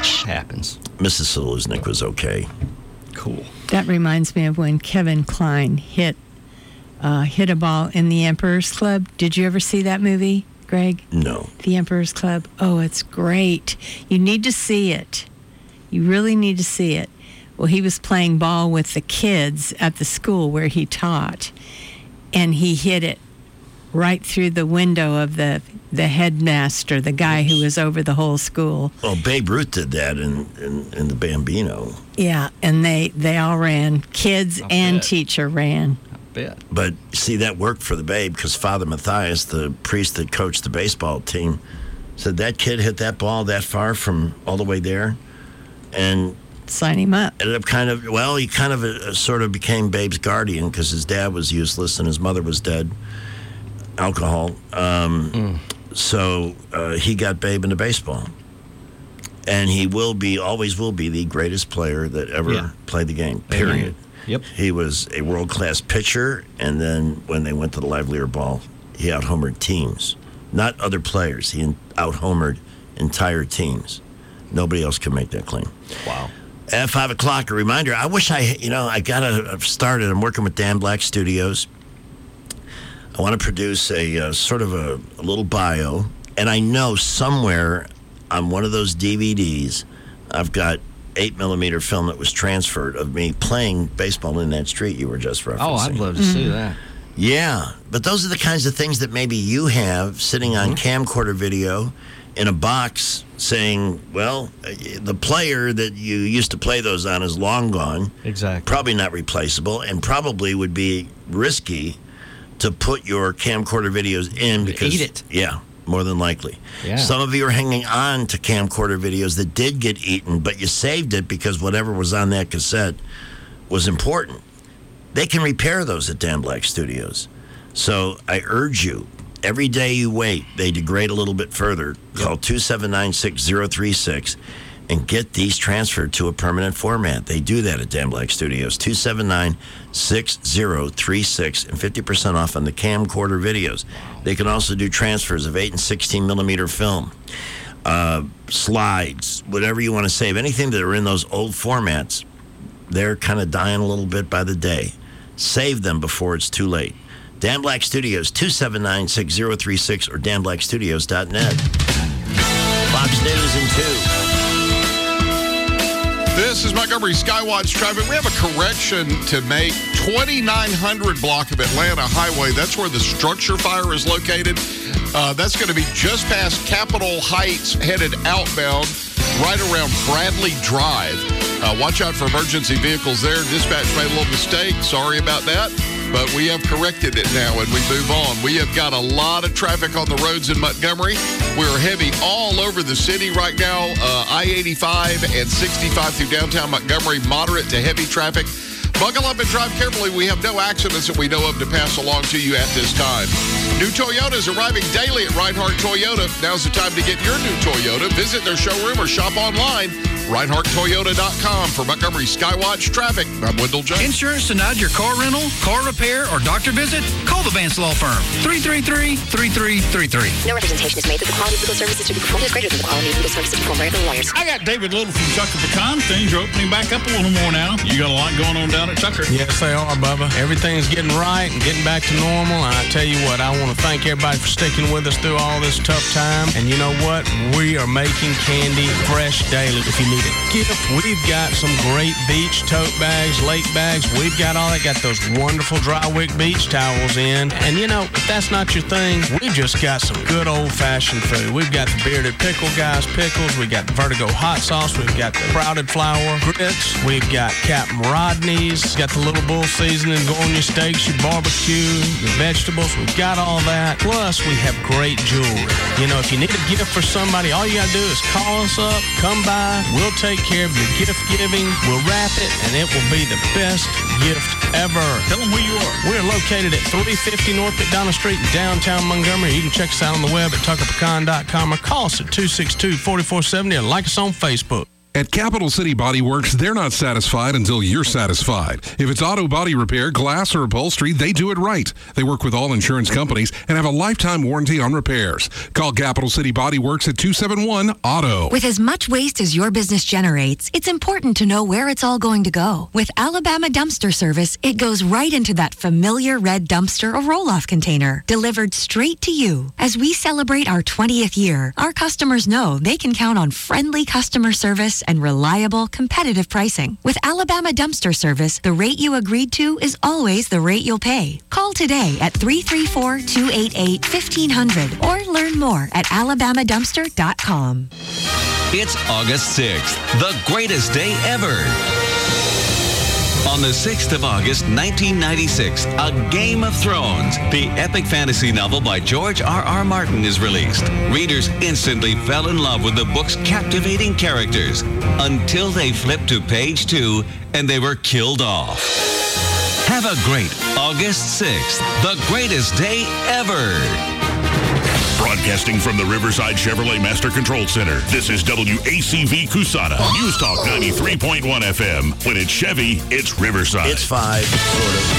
which happens. Mrs. Seluznik was okay. Cool. That reminds me of when Kevin Kline hit a ball in the Emperor's Club. Did you ever see that movie, Greg? No. The Emperor's Club. Oh, it's great. You need to see it. You really need to see it. Well, he was playing ball with the kids at the school where he taught, and he hit it right through the window of the headmaster, the guy who was over the whole school. Well, Babe Ruth did that in the Bambino. Yeah, and they all ran. Kids and teacher ran. Bet. But see, that worked for the Babe because Father Matthias, the priest that coached the baseball team, said that kid hit that ball that far from all the way there, and sign him up. Ended up he sort of became Babe's guardian because his dad was useless and his mother was dead, alcohol. So he got Babe into baseball, and he always will be the greatest player that ever played the game. Period. Yep. He was a world-class pitcher, and then when they went to the livelier ball, he out-homered teams. Not other players. He out-homered entire teams. Nobody else can make that claim. Wow. At 5 o'clock, a reminder, I wish I got to start it. I'm working with Dan Black Studios. I want to produce a sort of a little bio, and I know somewhere on one of those DVDs, I've got 8mm film that was transferred of me playing baseball in that street you were just referencing. Oh, I'd love to see that. Yeah, but those are the kinds of things that maybe you have sitting on camcorder video in a box saying, well, the player that you used to play those on is long gone. Exactly. Probably not replaceable, and probably would be risky to put your camcorder videos in because... Eat it. Yeah, more than likely. Yeah. Some of you are hanging on to camcorder videos that did get eaten, but you saved it because whatever was on that cassette was important. They can repair those at Dan Black Studios. So I urge you, every day you wait, they degrade a little bit further. Call 279-6036 and get these transferred to a permanent format. They do that at Dan Black Studios. 279-6036 and 50% off on the camcorder videos. They can also do transfers of 8 and 16mm film, slides, whatever you want to save. Anything that are in those old formats, they're kind of dying a little bit by the day. Save them before it's too late. Dan Black Studios, 279-6036 or danblackstudios.net. Fox News in 2. This is Montgomery Skywatch traffic. We have a correction to make. 2900 block of Atlanta Highway. That's where the structure fire is located. That's going to be just past Capitol Heights, headed outbound, right around Bradley Drive. Watch out for emergency vehicles there. Dispatch made a little mistake. Sorry about that. But we have corrected it now, and we move on. We have got a lot of traffic on the roads in Montgomery. We're heavy all over the city right now. I-85 and 65 through downtown Montgomery, moderate to heavy traffic. Buckle up and drive carefully. We have no accidents that we know of to pass along to you at this time. New Toyotas arriving daily at Reinhardt Toyota. Now's the time to get your new Toyota. Visit their showroom or shop online. ReinhardtToyota.com. For Montgomery Skywatch traffic, I'm Wendell Jones. Insurance denied your car rental, car repair, or doctor visit? Call the Vance Law Firm. 333-3333. No representation is made that the quality of legal services to be performed is greater than the quality of legal services performed by other lawyers. I got David Little from Chucker Pecan. Things are opening back up a little more now. You got a lot going on down at Chucker. Yes, they are, Bubba. Everything's getting right and getting back to normal. And I tell you what, I want to thank everybody for sticking with us through all this tough time. And you know what? We are making candy fresh daily. If you need a gift, we've got some great beach tote bags, lake bags. We've got all that. Got those wonderful dry wick beach towels in. And you know, if that's not your thing, we've just got some good old-fashioned food. We've got the Bearded Pickle Guys pickles. We've got the Vertigo hot sauce. We've got the Sprouted Flour grits. We've got Captain Rodney's. Got the Little Bull seasoning. Go on your steaks, your barbecue, your vegetables. We've got all that. Plus, we have great jewelry. You know, if you need a gift for somebody, all you got to do is call us up, come by. We'll take care of your gift giving. We'll wrap it, and it will be the best gift ever. Tell them who you are. We're located at 350 North McDonough Street in downtown Montgomery. You can check us out on the web at tuckerpecan.com or call us at 262-4470 and like us on Facebook. At Capital City Body Works, they're not satisfied until you're satisfied. If it's auto body repair, glass, or upholstery, they do it right. They work with all insurance companies and have a lifetime warranty on repairs. Call Capital City Body Works at 271-AUTO. With as much waste as your business generates, it's important to know where it's all going to go. With Alabama Dumpster Service, it goes right into that familiar red dumpster or roll-off container, delivered straight to you. As we celebrate our 20th year, our customers know they can count on friendly customer service and reliable, competitive pricing. With Alabama Dumpster Service, the rate you agreed to is always the rate you'll pay. Call today at 334-288-1500 or learn more at alabamadumpster.com. It's August 6th, the greatest day ever. On the 6th of August, 1996, A Game of Thrones, the epic fantasy novel by George R.R. Martin, is released. Readers instantly fell in love with the book's captivating characters until they flipped to page 2 and they were killed off. Have a great August 6th, the greatest day ever. Broadcasting from the Riverside Chevrolet Master Control Center, this is WACV Cusana, News Talk 93.1 FM. When it's Chevy, it's Riverside. It's 5, sort of.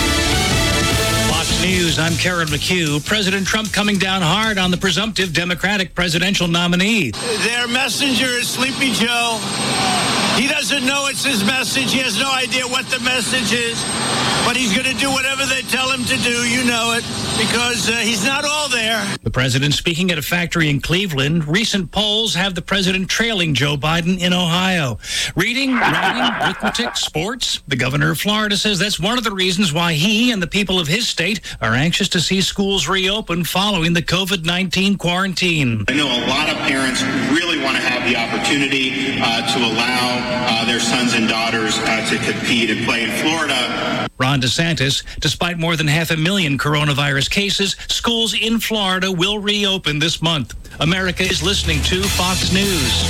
Fox News, I'm Karen McHugh. President Trump coming down hard on the presumptive Democratic presidential nominee. Their messenger is Sleepy Joe. He doesn't know it's his message. He has no idea what the message is. But he's going to do whatever they tell him to do. You know it. Because he's not all there. The president speaking at a factory in Cleveland. Recent polls have the president trailing Joe Biden in Ohio. Reading, writing, arithmetic, sports. The governor of Florida says that's one of the reasons why he and the people of his state are anxious to see schools reopen following the COVID-19 quarantine. I know a lot of parents really want to have the opportunity to allow their sons and daughters to compete and play in Florida. Ron DeSantis, despite more than 500,000 coronavirus cases, schools in Florida will reopen this month. America is listening to Fox News.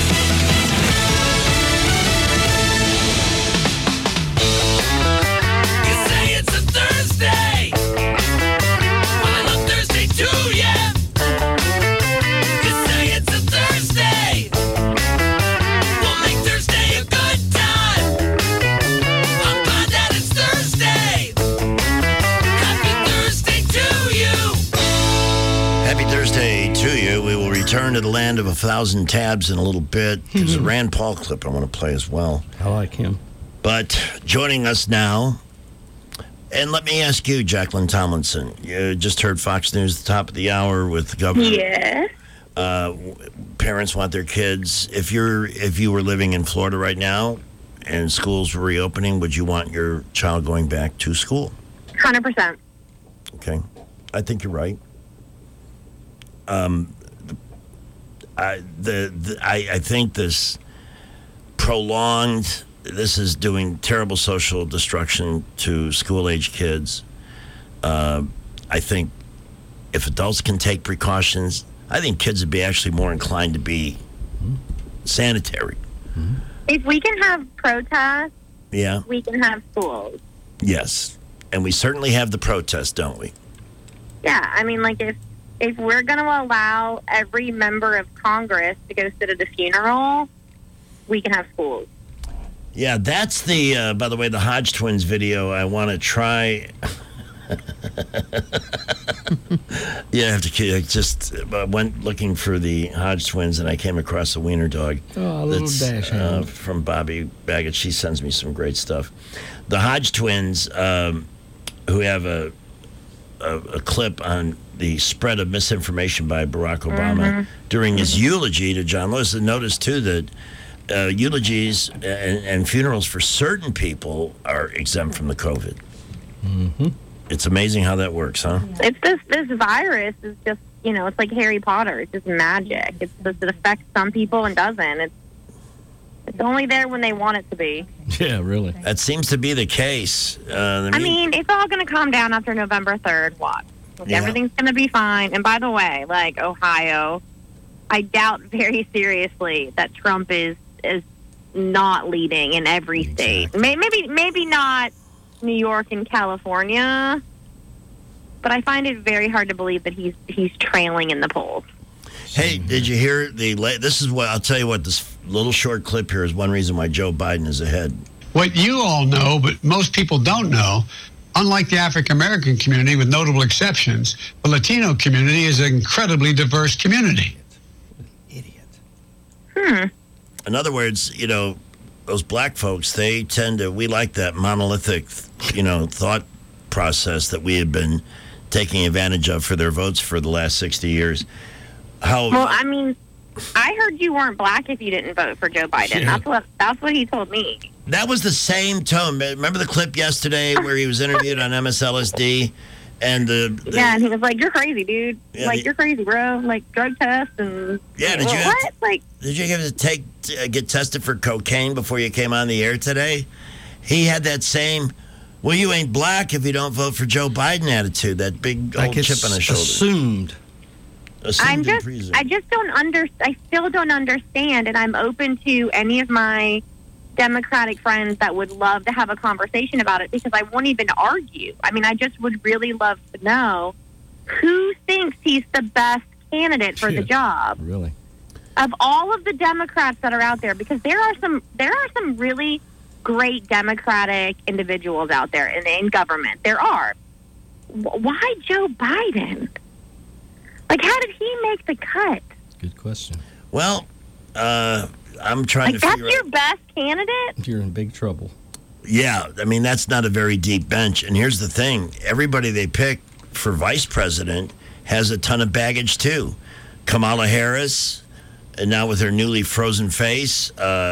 Return to the land of 1,000 tabs in a little bit. There's a Rand Paul clip I want to play as well. I like him. But joining us now, and let me ask you, Jacqueline Tomlinson, you just heard Fox News at the top of the hour with the governor. Yes. Parents want their kids. If you were living in Florida right now and schools were reopening, would you want your child going back to school? 100%. Okay. I think you're right. I think this is doing terrible social destruction to school-age kids. I think if adults can take precautions, I think kids would be actually more inclined to be sanitary. If we can have protests, yeah, we can have schools. Yes, and we certainly have the protests, don't we? Yeah, I mean, like if we're going to allow every member of Congress to go sit at a funeral, we can have schools. Yeah, that's the, by the way, the Hodge twins video. I want to try. Yeah, I have to just went looking for the Hodge twins, and I came across a wiener dog. Oh, a little dash hand. From Bobby Baggett. She sends me some great stuff. The Hodge twins, who have a clip on the spread of misinformation by Barack Obama during his eulogy to John Lewis. And notice, too, that eulogies and funerals for certain people are exempt from the COVID. Mm-hmm. It's amazing how that works, huh? It's this virus is just, it's like Harry Potter. It's just magic. It affects some people and doesn't. It's only there when they want it to be. Yeah, really. That seems to be the case. I mean, it's all going to calm down after November 3rd. Watch. Yeah. Everything's going to be fine. And by the way, like Ohio, I doubt very seriously that Trump is not leading in every state. Maybe not New York and California, but I find it very hard to believe that he's trailing in the polls. Hey, did you hear this is what I'll tell you what, this little short clip here is one reason why Joe Biden is ahead. What you all know, but most people don't know, unlike the African American community, with notable exceptions, the Latino community is an incredibly diverse community. In other words, those black folks, they tend to, we like that monolithic, thought process that we have been taking advantage of for their votes for the last 60 years. Well, I mean, I heard you weren't black if you didn't vote for Joe Biden. Yeah. That's what he told me. That was the same tone. Remember the clip yesterday where he was interviewed on MSLSD? And yeah, and he was like, "You're crazy, dude. Yeah, you're crazy, bro. Like drug tests and did you what? Did you have to get tested for cocaine before you came on the air today? He had that same, well, you ain't black if you don't vote for Joe Biden attitude. That big old chip on his shoulder. Assumed I still don't understand, and I'm open to any of my Democratic friends that would love to have a conversation about it, because I won't even argue. I mean, I just would really love to know who thinks he's the best candidate for the job. Really? Of all of the Democrats that are out there, because there are some really great Democratic individuals out there in government. There are. Why Joe Biden? Like, how did he make the cut? Good question. Well, I'm trying to figure out. That's your best candidate? You're in big trouble. Yeah, I mean, that's not a very deep bench. And here's the thing. Everybody they pick for vice president has a ton of baggage, too. Kamala Harris, and now with her newly frozen face,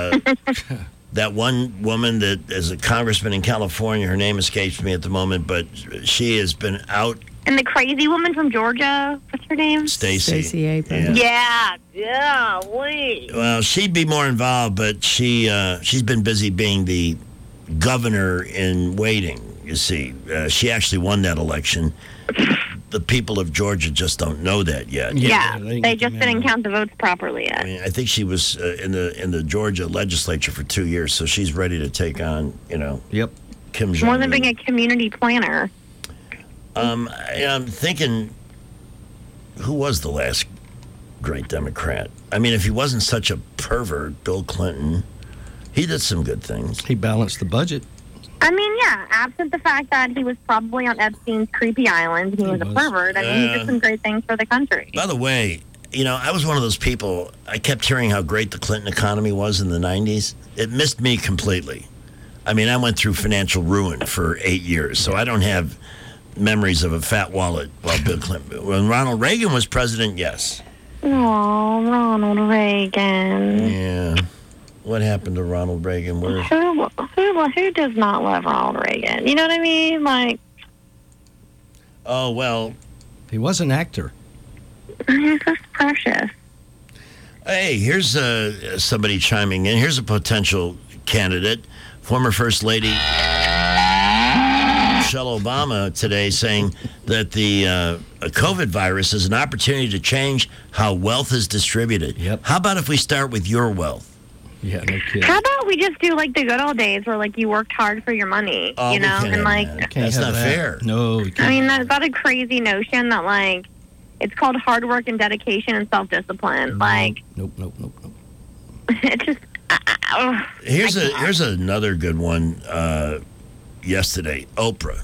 that one woman that is a congressman in California, her name escapes me at the moment, but she has been out. And the crazy woman from Georgia, what's her name? Stacey Abrams. Yeah, wait. Well, she'd be more involved, but she's been busy being the governor in waiting, you see. She actually won that election. The people of Georgia just don't know that yet. Yeah, they just didn't count the votes properly yet. I mean, I think she was in the Georgia legislature for 2 years, so she's ready to take on, Kim Jong-un. More than being a community planner. I'm thinking, who was the last great Democrat? I mean, if he wasn't such a pervert, Bill Clinton, he did some good things. He balanced the budget. I mean, yeah, absent the fact that he was probably on Epstein's creepy island, he was a pervert. I mean, he did some great things for the country. By the way, I was one of those people, I kept hearing how great the Clinton economy was in the 90s. It missed me completely. I mean, I went through financial ruin for 8 years, so I don't have memories of a fat wallet while Bill Clinton. When Ronald Reagan was president, yes. Oh, Ronald Reagan. Yeah. What happened to Ronald Reagan? Who does not love Ronald Reagan? You know what I mean? Like. Oh, well. He was an actor. He's just precious. Hey, here's somebody chiming in. Here's a potential candidate, former First Lady Michelle Obama today, saying that the COVID virus is an opportunity to change how wealth is distributed. Yep. How about if we start with your wealth? Yeah, no kidding. How about we just do like the good old days where like you worked hard for your money, and like that's not fair. No, I mean that's not a crazy notion that like it's called hard work and dedication and self-discipline. Like nope. It's just here's another good one. Yesterday, Oprah.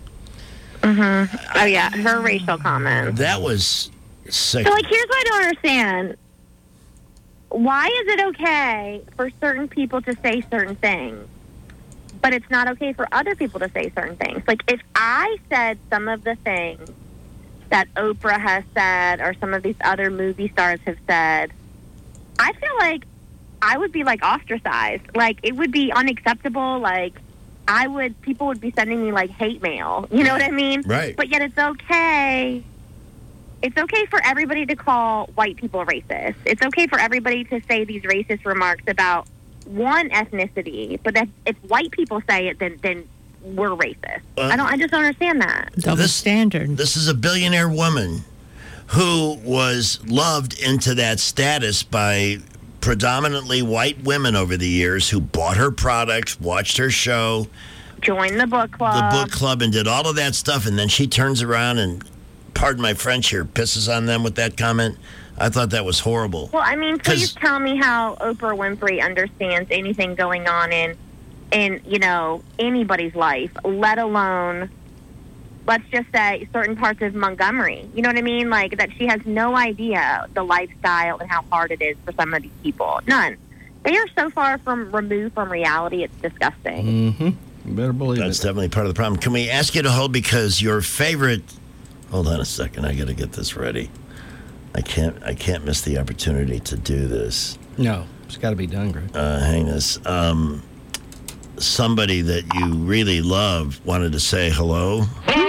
Oh yeah, her racial comment. That was sick. So like, here's what I don't understand. Why is it okay for certain people to say certain things, but it's not okay for other people to say certain things? Like, if I said some of the things that Oprah has said or some of these other movie stars have said, I feel like I would be, like, ostracized. Like, it would be unacceptable. Like, people would be sending me, like, hate mail. You know what I mean? Right. But yet it's okay. It's okay for everybody to call white people racist. It's okay for everybody to say these racist remarks about one ethnicity, but if white people say it, then we're racist. I just don't understand that. Double standard. This is a billionaire woman who was loved into that status by predominantly white women over the years who bought her products, watched her show, joined the book club. And did all of that stuff, and then she turns around and pardon my French here, pisses on them with that comment. I thought that was horrible. Well, I mean, please tell me how Oprah Winfrey understands anything going on in anybody's life, let alone, let's just say, certain parts of Montgomery. You know what I mean? Like, that she has no idea the lifestyle and how hard it is for some of these people. None. They are so far removed from reality, it's disgusting. Mm-hmm. You better believe That's definitely part of the problem. Can we ask you to hold, because your favorite... Hold on a second. I got to get this ready. I can't miss the opportunity to do this. No, it's got to be done, Greg. Hang this. Somebody that you really love wanted to say hello.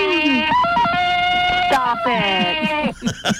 Stop it.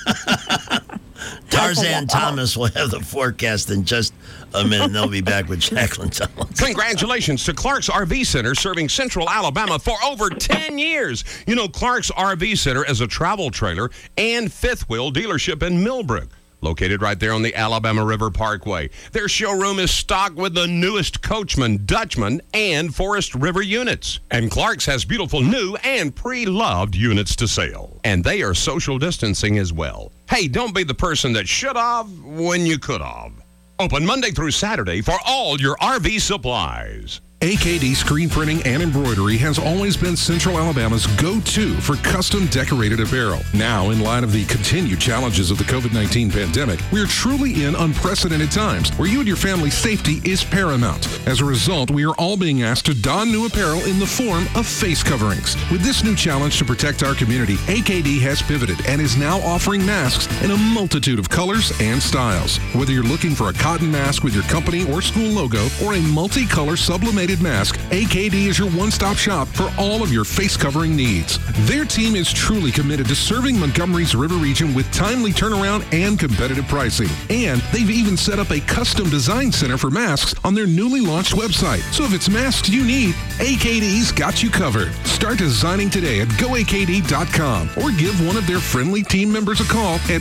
Tarzan Thomas will have the forecast in just a minute. They'll be back with Jacqueline Thomas. Congratulations to Clark's RV Center, serving Central Alabama for over 10 years. You know, Clark's RV Center is a travel trailer and fifth wheel dealership in Millbrook, located right there on the Alabama River Parkway. Their showroom is stocked with the newest Coachman, Dutchman, and Forest River units. And Clark's has beautiful new and pre-loved units to sell. And they are social distancing as well. Hey, don't be the person that should have when you could have. Open Monday through Saturday for all your RV supplies. AKD Screen Printing and Embroidery has always been Central Alabama's go-to for custom decorated apparel. Now, in light of the continued challenges of the COVID-19 pandemic, we are truly in unprecedented times where you and your family's safety is paramount. As a result, we are all being asked to don new apparel in the form of face coverings. With this new challenge to protect our community, AKD has pivoted and is now offering masks in a multitude of colors and styles. Whether you're looking for a cotton mask with your company or school logo or a multicolor sublimated mask, AKD is your one-stop shop for all of your face covering needs. Their team is truly committed to serving Montgomery's river region with timely turnaround and competitive pricing. And they've even set up a custom design center for masks on their newly launched website. So if it's masks you need, AKD's got you covered. Start designing today at goakd.com or give one of their friendly team members a call at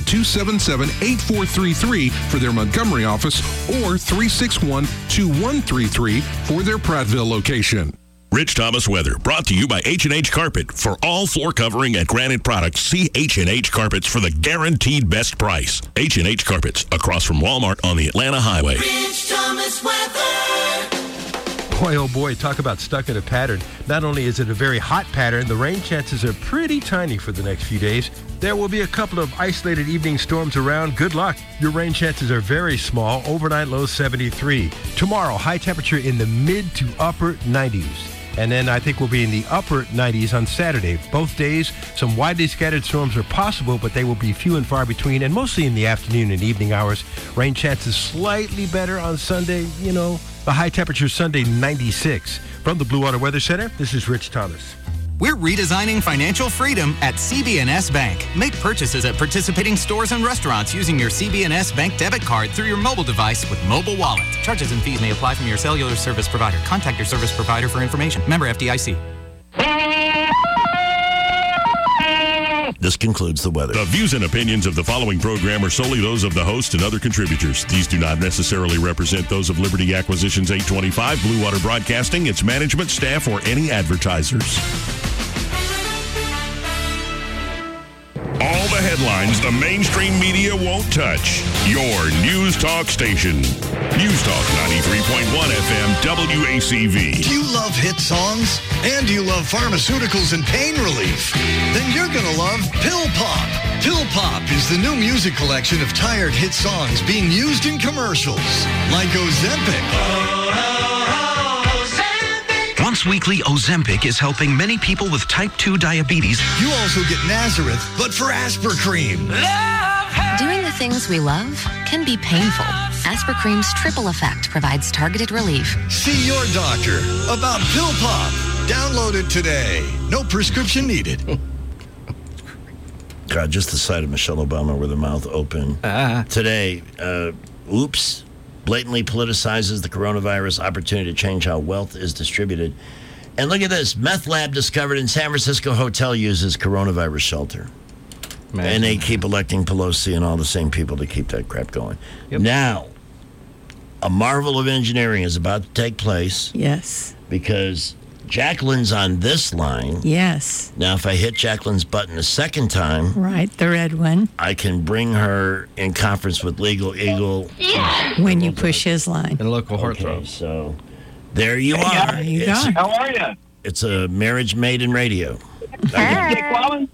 277-8433 for their Montgomery office or 361-2133 for their Prattville location. Rich Thomas weather brought to you by H&H Carpet. For all floor covering and granite products, see H&H Carpets for the guaranteed best price. H&H Carpets, across from Walmart on the Atlanta Highway. Rich Thomas weather. Boy, oh boy, talk about stuck in a pattern. Not only is it a very hot pattern, the rain chances are pretty tiny for the next few days. There will be a couple of isolated evening storms around. Good luck. Your rain chances are very small. Overnight low 73. Tomorrow, high temperature in the mid to upper 90s. And then I think we'll be in the upper 90s on Saturday. Both days, some widely scattered storms are possible, but they will be few and far between, and mostly in the afternoon and evening hours. Rain chances slightly better on Sunday. You know, the high temperature Sunday, 96. From the Blue Water Weather Center, this is Rich Thomas. We're redesigning financial freedom at CB&S Bank. Make purchases at participating stores and restaurants using your CB&S Bank debit card through your mobile device with Mobile Wallet. Charges and fees may apply from your cellular service provider. Contact your service provider for information. Member FDIC. This concludes the weather. The views and opinions of the following program are solely those of the host and other contributors. These do not necessarily represent those of Liberty Acquisitions 825, Blue Water Broadcasting, its management, staff, or any advertisers. All the headlines the mainstream media won't touch. Your News Talk station. News Talk 93.1 FM WACV. Do you love hit songs? And do you love pharmaceuticals and pain relief? Then you're going to love Pill Pop. Pill Pop is the new music collection of tired hit songs being used in commercials, like Ozempic. Once weekly, Ozempic is helping many people with type 2 diabetes. You also get Nazareth, but for Aspercream. Doing the things we love can be painful. Aspercream's triple effect provides targeted relief. See your doctor about Pill Pop. Download it today. No prescription needed. God, just the sight of Michelle Obama with her mouth open. Today, oops, blatantly politicizes the coronavirus opportunity to change how wealth is distributed. And look at this. Meth lab discovered in San Francisco hotel uses coronavirus shelter. Imagine. And they keep electing Pelosi and all the same people to keep that crap going. Yep. Now, a marvel of engineering is about to take place. Yes. Because Jacqueline's on this line. Yes. Now, if I hit Jacqueline's button a second time, Right, the red one. I can bring her in conference with Legal Eagle. When you push his line. And local Okay, heartthrob. so there you There are. you It's- go. How are you? It's a marriage made in radio. Jake Wallen?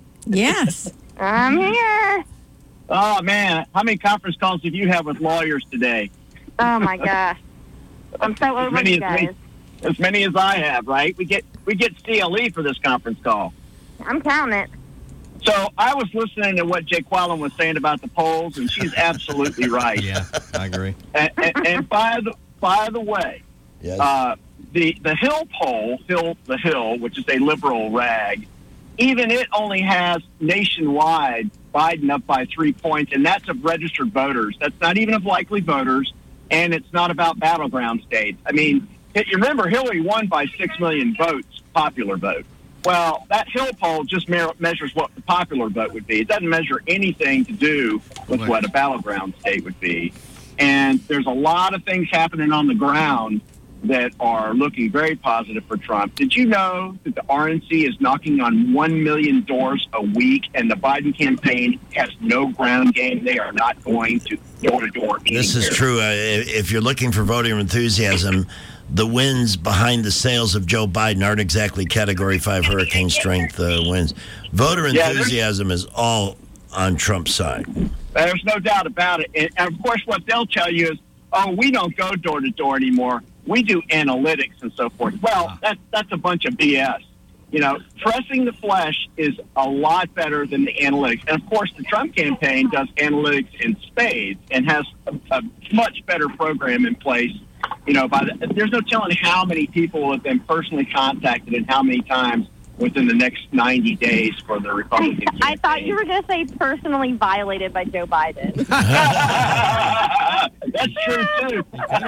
Yes. I'm here. Oh, man. How many conference calls have you had with lawyers today? Oh my gosh. I'm so over you guys. As many as I have, right? We get CLE for this conference call. I'm counting it. So I was listening to what Jake Wallen was saying about the polls, and she's absolutely right. Yeah, I agree. And by the way, Yes. the Hill poll, the Hill, which is a liberal rag, even it only has nationwide Biden up by 3 points, and that's of registered voters. That's not even of likely voters, and it's not about battleground states. I mean, you remember Hillary won by 6 million votes, popular vote. Well, that Hill poll just measures what the popular vote would be. It doesn't measure anything to do with what a battleground state would be. And there's a lot of things happening on the ground that are looking very positive for Trump. Did you know that the RNC is knocking on 1 million doors a week, and the Biden campaign has no ground game? They are not going to door-to-door anywhere. This is true. If you're looking for voter enthusiasm, the wins behind the sales of Joe Biden aren't exactly Category 5 hurricane strength wins. Voter enthusiasm is all on Trump's side. There's no doubt about it. And of course, what they'll tell you is, oh, we don't go door-to-door anymore. We do analytics and so forth. Well, that's a bunch of BS. You know, pressing the flesh is a lot better than the analytics. And, of course, the Trump campaign does analytics in spades and has a much better program in place. You know, there's no telling how many people have been personally contacted and how many times within the next 90 days for the Republican campaign. I thought you were going to say personally violated by Joe Biden. That's true, too.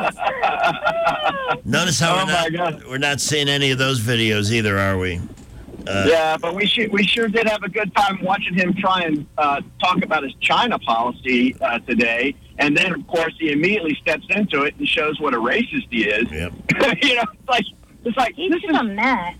Notice how we're not seeing any of those videos either, are we? Yeah, but we sure did have a good time watching him try and talk about his China policy today. And then, of course, he immediately steps into it and shows what a racist he is. Yep. You know, it's like he's this is a mess.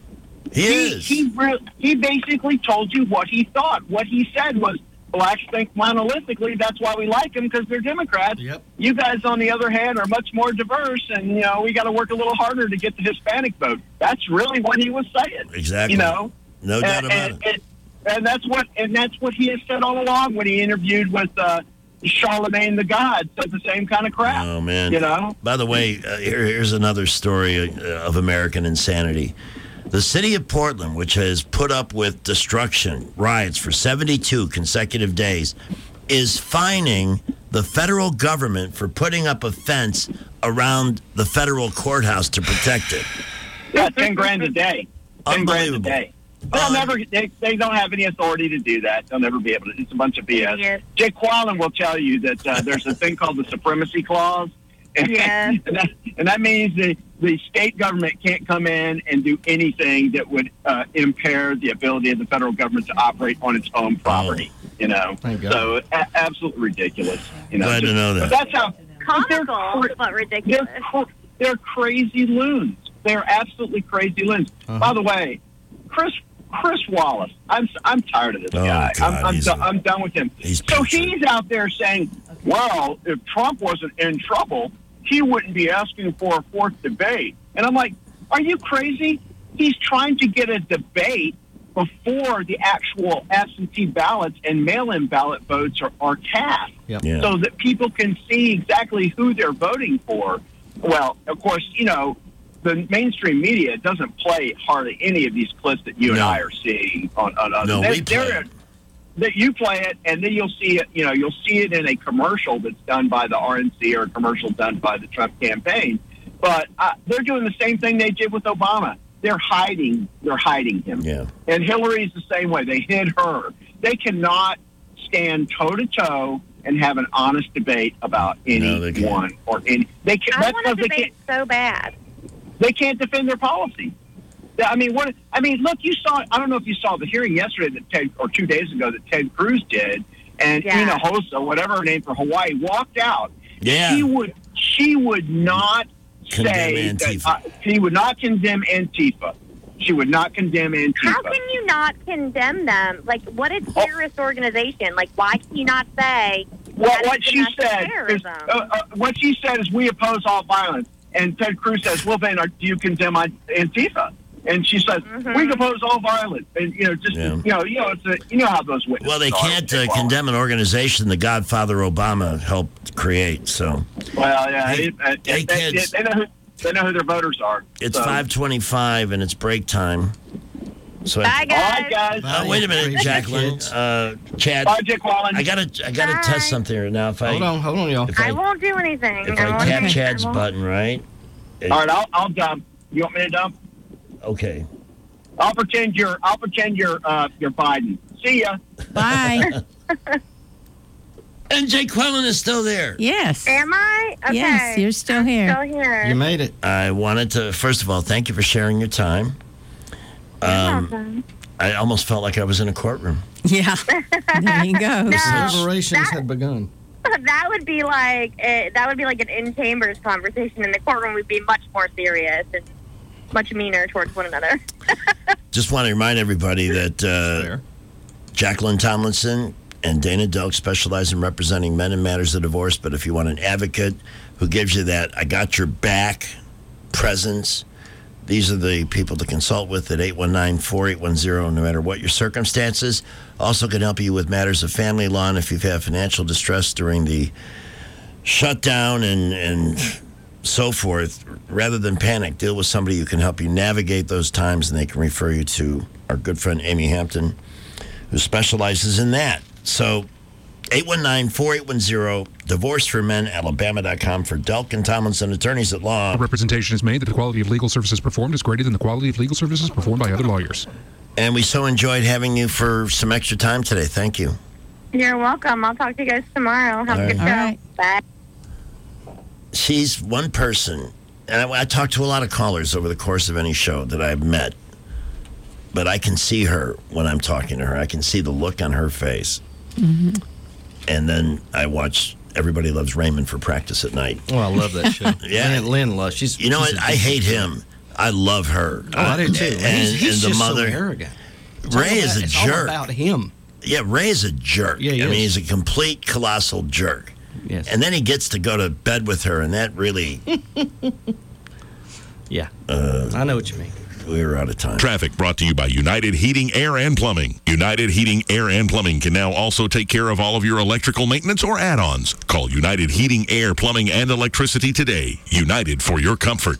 He basically told you what he thought. What he said was, blacks think monolithically. That's why we like them, because they're Democrats. Yep. You guys, on the other hand, are much more diverse, and you know we got to work a little harder to get the Hispanic vote. That's really what he was saying. Exactly. You know, no doubt about it. And that's what he has said all along when he interviewed with Charlemagne the God. Said the same kind of crap. Oh man! You know. By the way, here's another story of American insanity. The city of Portland, which has put up with destruction, riots for 72 consecutive days, is fining the federal government for putting up a fence around the federal courthouse to protect it. Yeah, $10,000 a day. $10,000 a day. They'll never. They don't have any authority to do that. They'll never be able to. It's a bunch of BS. Yes. Jake Wallen will tell you that there's a thing called the Supremacy Clause. Yes. and that means the state government can't come in and do anything that would impair the ability of the federal government to operate on its own property. You know, so absolutely ridiculous. You know, Glad to know that. But that's how Comical, but ridiculous. They're crazy loons. They're absolutely crazy loons. By the way, Chris Wallace, I'm tired of this guy. God, I'm done with him. He's out there saying, well, if Trump wasn't in trouble, he wouldn't be asking for a fourth debate. And I'm like, are you crazy? He's trying to get a debate before the actual absentee ballots and mail-in ballot votes are cast, so that people can see exactly who they're voting for. Well, of course, you know, the mainstream media doesn't play hardly any of these clips that you and I are seeing on No, we play it. That you play it, and then you'll see it. You know, you'll see it in a commercial that's done by the RNC or a commercial done by the Trump campaign. But they're doing the same thing they did with Obama. They're hiding him. Yeah. And Hillary's the same way. They hid her. They cannot stand toe to toe and have an honest debate about anyone or any. They can. I want to debate so bad. They can't defend their policy. I mean, look, you saw. I don't know if you saw the hearing yesterday that 2 days ago that Ted Cruz did, and Ina Hosa, whatever her name for Hawaii, walked out. Yeah. She would not condemn Antifa. that she would not condemn Antifa. She would not condemn Antifa. How can you not condemn them? Like, what a terrorist organization. Like, why can you not say Well, that what is she domestic said is, terrorism? what she said is, we oppose all violence. And Ted Cruz says, well, then, do you condemn Antifa? And she says, we oppose all violence. And you know how those witnesses Well, they are. can't condemn an organization the Godfather Obama helped create. So, Well, yeah, hey, kids. they know who their voters are. It's So- 5:25 and it's break time. So Bye, guys. All right, guys. wait a minute, Jacqueline. Chad. Bye, Dick Wallen. I gotta test something here now. If Hold on, y'all. I won't do anything. If I tap Chad's button, right? All right, I'll dump. You want me to dump? Okay. I'll pretend you're Biden. See ya. Bye. And Jake Quellen is still there. Yes. Am I? Okay. Yes, you're still here. Still here. You made it. I wanted to, first of all, thank you for sharing your time. welcome. I almost felt like I was in a courtroom. Yeah. There you go. No. Deliberations had begun. That would be like an in-chambers conversation. In the courtroom, we'd be much more serious and much meaner towards one another. Just want to remind everybody that Jacqueline Tomlinson and Dana Delk specialize in representing men in matters of divorce. But if you want an advocate who gives you that I got your back presence, these are the people to consult with at 819-4810, no matter what your circumstances. Also can help you with matters of family law, and if you've had financial distress during the shutdown and so forth, rather than panic, deal with somebody who can help you navigate those times, and they can refer you to our good friend Amy Hampton, who specializes in that. So 819-4810, divorceformenalabama.com for Delk and Tomlinson, attorneys at law. A representation is made that the quality of legal services performed is greater than the quality of legal services performed by other lawyers. And we so enjoyed having you for some extra time today. Thank you. You're welcome. I'll talk to you guys tomorrow. Have a good show. All right. Bye. She's one person, and I talk to a lot of callers over the course of any show that I've met, but I can see her when I'm talking to her. I can see the look on her face. Mm-hmm. And then I watch Everybody Loves Raymond for practice at night. Oh, I love that show. Yeah. Lynn loves. She's. You know she's what? I hate him. I love her. Oh, I do too. And He's the just mother. so arrogant. Ray is a It's jerk. all about him. Yeah, Ray is a jerk. Yeah, he I mean, is. he's a complete colossal jerk. Yes. And then he gets to go to bed with her, and that really. Yeah. I know what you mean. We're out of time. Traffic brought to you by United Heating, Air, and Plumbing. United Heating, Air, and Plumbing can now also take care of all of your electrical maintenance or add-ons. Call United Heating, Air, Plumbing, and Electricity today. United for your comfort.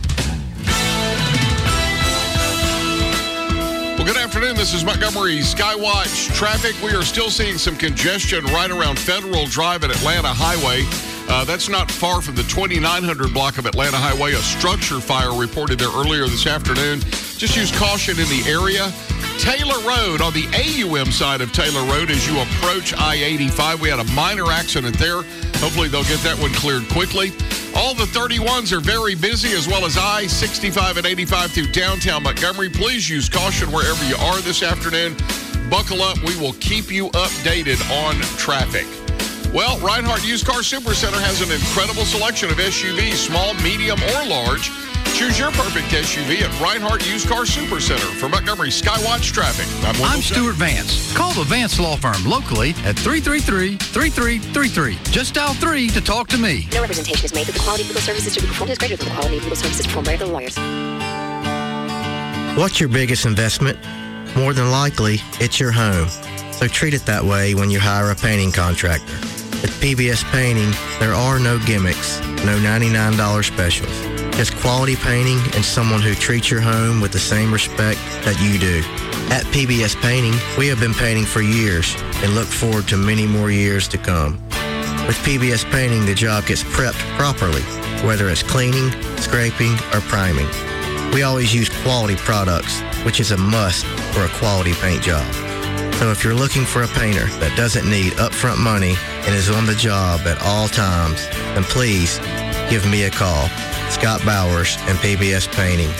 Well, good afternoon. This is Montgomery Skywatch traffic. We are still seeing some congestion right around Federal Drive at Atlanta Highway. That's not far from the 2900 block of Atlanta Highway. A structure fire reported there earlier this afternoon. Just use caution in the area. Taylor Road, on the AUM side of Taylor Road, as you approach I-85. We had a minor accident there. Hopefully they'll get that one cleared quickly. All the 31s are very busy, as well as I-65 and 85 through downtown Montgomery. Please use caution wherever you are this afternoon. Buckle up. We will keep you updated on traffic. Well, Reinhardt Used Car Supercenter has an incredible selection of SUVs, small, medium, or large. Choose your perfect SUV at Reinhardt Used Car Supercenter. For Montgomery Skywatch traffic, I'm Stuart Vance. Call the Vance Law Firm locally at 333-3333. Just dial 3 to talk to me. No representation is made that the quality of legal services to be performed is greater than the quality of legal services performed by other lawyers. What's your biggest investment? More than likely, it's your home. So treat it that way when you hire a painting contractor. At PBS Painting, there are no gimmicks, no $99 specials. Just quality painting and someone who treats your home with the same respect that you do. At PBS Painting, we have been painting for years and look forward to many more years to come. With PBS Painting, the job gets prepped properly, whether it's cleaning, scraping, or priming. We always use quality products, which is a must for a quality paint job. So if you're looking for a painter that doesn't need upfront money and is on the job at all times, then please give me a call. Scott Bowers and PBS Painting,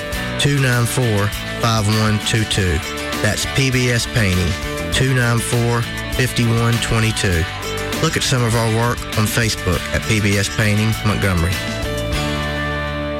294-5122. That's PBS Painting, 294-5122. Look at some of our work on Facebook at PBS Painting Montgomery.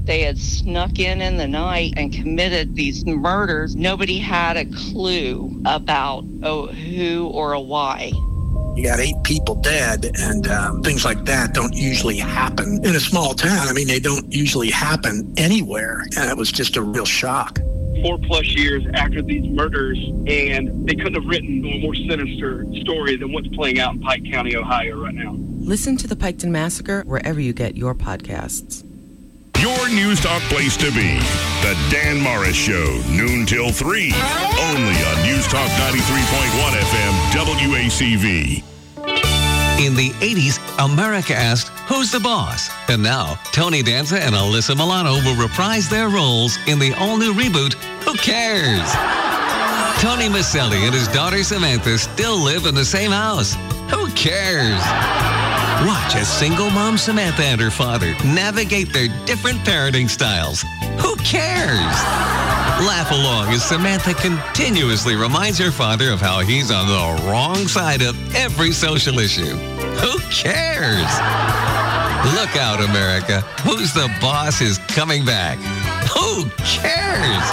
they had snuck in the night and committed these murders. Nobody had a clue about who or why. You got 8 people dead, and things like that don't usually happen in a small town. I mean, they don't usually happen anywhere, and it was just a real shock. 4+ years after these murders, and they couldn't have written a more sinister story than what's playing out in Pike County, Ohio right now. Listen to the Piketon Massacre wherever you get your podcasts. Your News Talk place to be. The Dan Morris Show, noon till 3. Only on News Talk 93.1 FM, WACV. In the 80s, America asked, "Who's the boss?" And now, Tony Danza and Alyssa Milano will reprise their roles in the all-new reboot, Who Cares? Tony Maselli and his daughter Samantha still live in the same house. Who cares? Watch as single mom Samantha and her father navigate their different parenting styles. Who cares? Laugh along as Samantha continuously reminds her father of how he's on the wrong side of every social issue. Who cares? Look out, America. Who's the Boss is coming back. Who cares?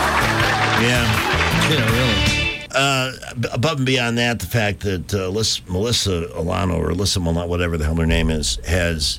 Yeah. Yeah, really. Above and beyond that, the fact that Melissa Alano, or Alyssa Milano, whatever the hell her name is, has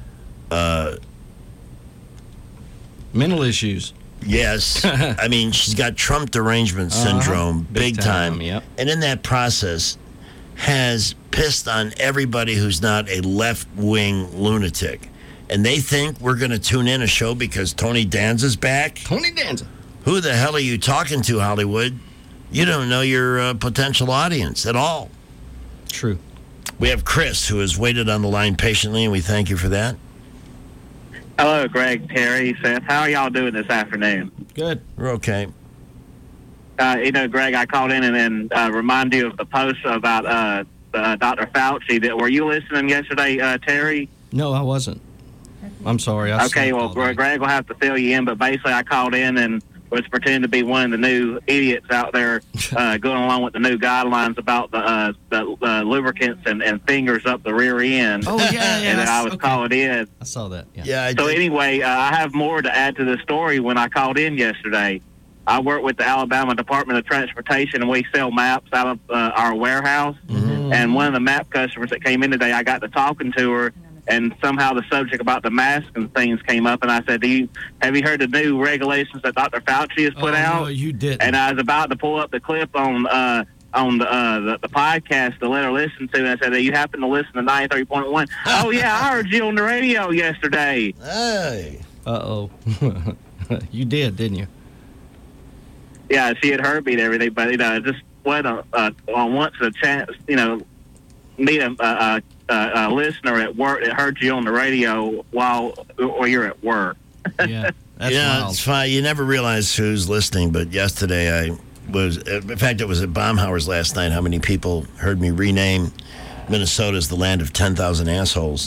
mental issues. Yes. I mean, she's got Trump derangement syndrome, big time. Yep. And in that process, has pissed on everybody who's not a left-wing lunatic. And they think we're going to tune in a show because Tony Danza's back? Tony Danza. Who the hell are you talking to, Hollywood? You don't know your potential audience at all. True. We have Chris, who has waited on the line patiently, and we thank you for that. Hello, Greg, Terry, Seth. How are y'all doing this afternoon? Good. We're okay. Greg, I called in and remind you of the post about Dr. Fauci. Were you listening yesterday, Terry? No, I wasn't. I'm sorry. Okay, well, Greg will have to fill you in, but basically I called in and was pretending to be one of the new idiots out there going along with the new guidelines about the lubricants and fingers up the rear end. Oh, yeah. And then I was calling in. I saw that. So anyway, I have more to add to the story when I called in yesterday. I work with the Alabama Department of Transportation, and we sell maps out of our warehouse. Mm-hmm. And one of the map customers that came in today, I got to talking to her, and somehow the subject about the mask and things came up, and I said, have you heard the new regulations that Dr. Fauci has put out? No, you didn't. And I was about to pull up the clip on the podcast to let her listen to, and I said, you happen to listen to 93.1? Oh, yeah, I heard you on the radio yesterday. Hey. Uh-oh. You did, didn't you? Yeah, she had heard me and everything, but, just went once a chance, meet a listener at work that heard you on the radio while you're at work. Yeah, that's wild. It's fine. You never realize who's listening, but yesterday in fact, it was at Baumhauer's last night, how many people heard me rename Minnesota as the land of 10,000 assholes.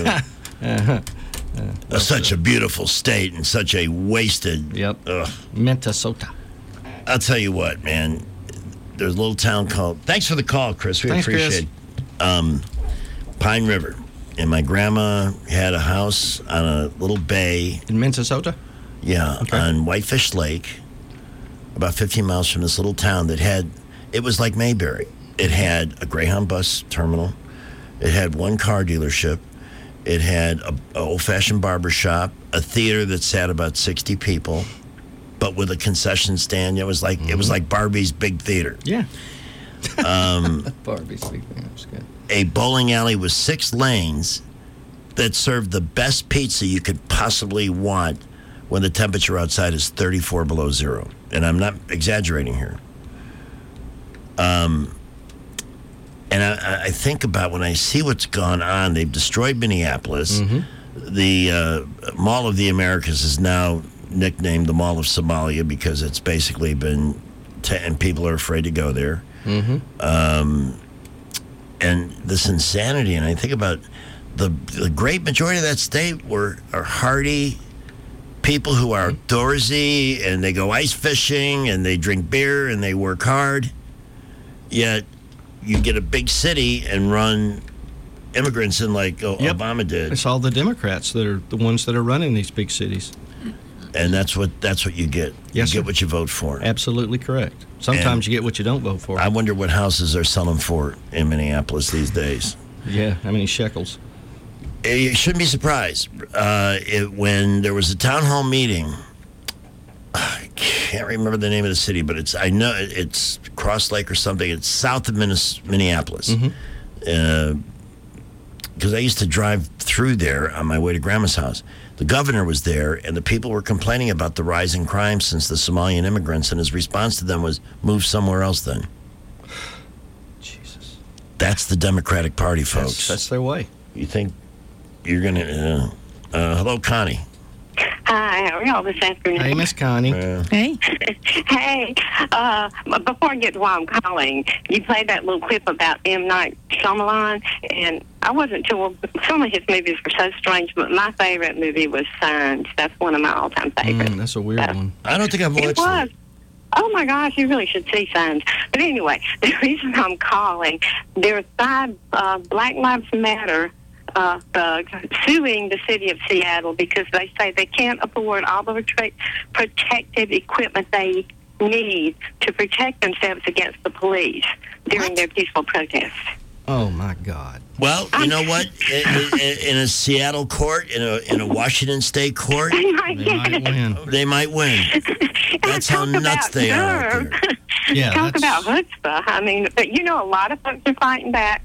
Such a beautiful state and such a wasted... Yep. Ugh. Minnesota. I'll tell you what, man. There's a little town called... Thanks for the call, Chris. We appreciate it. Pine River. And my grandma had a house on a little bay. In Minnesota? Yeah, on Whitefish Lake, about 15 miles from this little town that had... It was like Mayberry. It had a Greyhound bus terminal. It had one car dealership. It had an old-fashioned barber shop, a theater that sat about 60 people, but with a concession stand. It was like Barbie's Big Theater. Yeah. Barbie's Big Theater was good. A bowling alley with 6 lanes that served the best pizza you could possibly want when the temperature outside is 34 below zero. And I'm not exaggerating here. And I think about when I see what's gone on, they've destroyed Minneapolis. Mm-hmm. The Mall of the Americas is now nicknamed the Mall of Somalia because it's basically been, and people are afraid to go there. Mm-hmm. And this insanity, and I think about the great majority of that state are hardy people who are outdoorsy, and they go ice fishing, and they drink beer, and they work hard. Yet you get a big city and run immigrants in like Obama did. It's all the Democrats that are the ones that are running these big cities. And that's what you get. Yes, you get what you vote for. Absolutely correct. Sometimes you get what you don't vote for. I wonder what houses are selling for in Minneapolis these days. Yeah, how many shekels? You shouldn't be surprised. When there was a town hall meeting, I can't remember the name of the city, but I know it's Cross Lake or something. It's south of Minneapolis. Because I used to drive through there on my way to Grandma's house. The governor was there, and the people were complaining about the rise in crime since the Somalian immigrants, and his response to them was, move somewhere else then. Jesus. That's the Democratic Party, folks. That's their way. You think you're going to... hello, Connie. Hi, how are y'all this afternoon? Hey, Miss Connie. Hey. Hey, before I get to why I'm calling, you played that little clip about M. Night Shyamalan, and I wasn't sure. Some of his movies were so strange, but my favorite movie was Signs. That's one of my all-time favorites. That's a weird one. I don't think I've watched it. Was. Oh, my gosh, you really should see Signs. But anyway, the reason I'm calling, there are 5 Black Lives Matter suing the city of Seattle because they say they can't afford all the protective equipment they need to protect themselves against the police during their peaceful protests. Oh, my God. Well, you know what? In a Seattle court, in a Washington State court, they might win. They might win. That's how nuts they are out there. Yeah, Talk about chutzpah. I mean, but you know, a lot of folks are fighting back.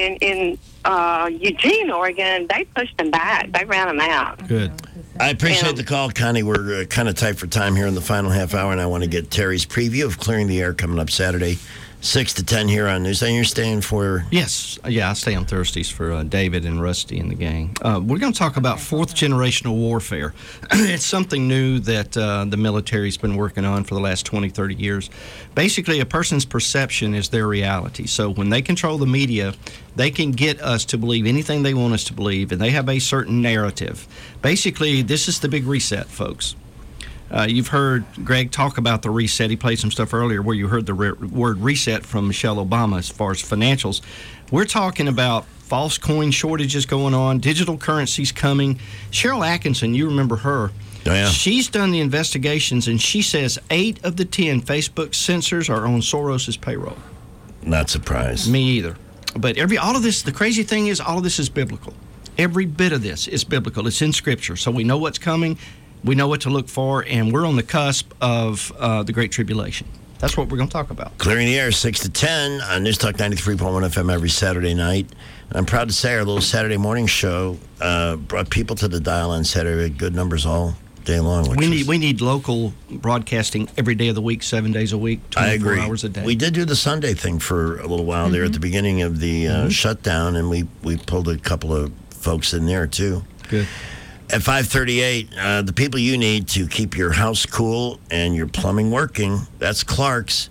In Eugene, Oregon, they pushed them back. They ran them out. Good. I appreciate the call, Connie. We're kind of tight for time here in the final half hour, and I want to get Terry's preview of Clearing the Air coming up Saturday, 6 to 10 here on News. And you're staying for... Yes. Yeah, I stay on Thursdays for David and Rusty and the gang. We're going to talk about fourth generational warfare. It's something new that the military's been working on for the last 20, 30 years. Basically, a person's perception is their reality. So when they control the media, they can get us to believe anything they want us to believe, and they have a certain narrative. Basically, this is the big reset, folks. You've heard Greg talk about the reset. He played some stuff earlier where you heard the word reset from Michelle Obama as far as financials. We're talking about false coin shortages going on, digital currencies coming. Cheryl Atkinson, you remember her. Oh, yeah. She's done the investigations, and she says 8 of the 10 Facebook censors are on Soros's payroll. Not surprised. Me either. But all of this, the crazy thing is, all of this is biblical. Every bit of this is biblical. It's in Scripture, so we know what's coming. We know what to look for, and we're on the cusp of the Great Tribulation. That's what we're going to talk about. Clearing the Air, 6 to 10 on News Talk 93.1 FM every Saturday night. And I'm proud to say our little Saturday morning show brought people to the dial on Saturday. Good numbers all day long. We need local broadcasting every day of the week, 7 days a week, 24 hours a day. We did do the Sunday thing for a little while there at the beginning of the shutdown, and we pulled a couple of folks in there, too. Good. At 5:38, the people you need to keep your house cool and your plumbing working, that's Clark's.